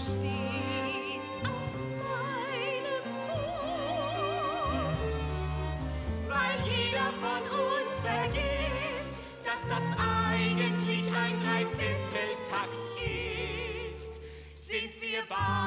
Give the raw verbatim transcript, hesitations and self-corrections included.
stehst auf meinem Fuß, weil jeder von uns vergisst, dass das eigentlich ein Dreivierteltakt ist, sind wir beide